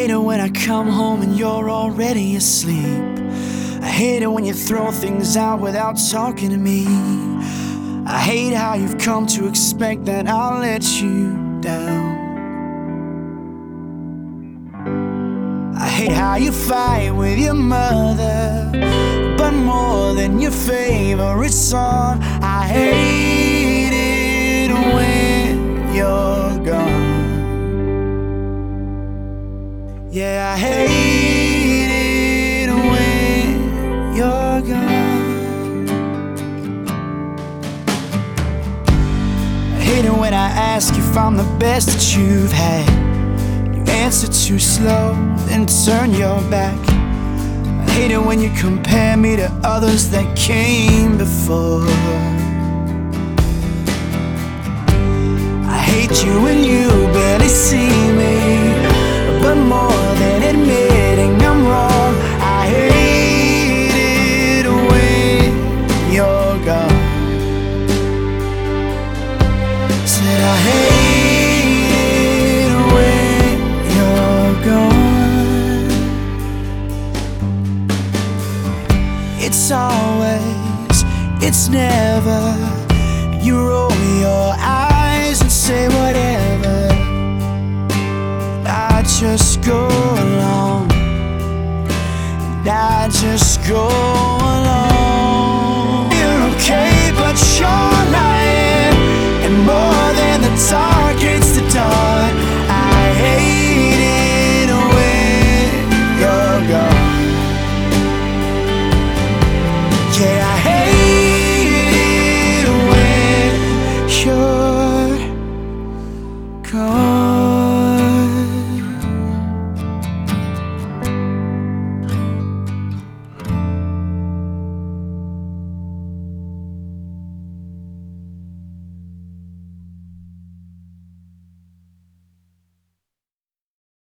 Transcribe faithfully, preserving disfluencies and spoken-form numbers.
hate it when I come home and you're already asleep. I hate it when you throw things out without talking to me. I hate how you've come to expect that I'll let you down. I hate how you fight with your mother, but more than your favorite song. I hate it when you're gone. Yeah, I hate it when you're gone. I hate it when I ask if I'm the best that you've had. You answer too slow, then turn your back. I hate it when you compare me to others that came before. I hate you when you barely see me, but more than admitting I'm wrong, I hate it when you're gone. Said I hate it when you're gone. It's always, it's never. You roll your eyes and say whatever. I just go along, and I just go along. You're okay, but you're lying, and more than the dark, it's the dawn. I hate it when you're gone. Yeah, I hate it when you're gone.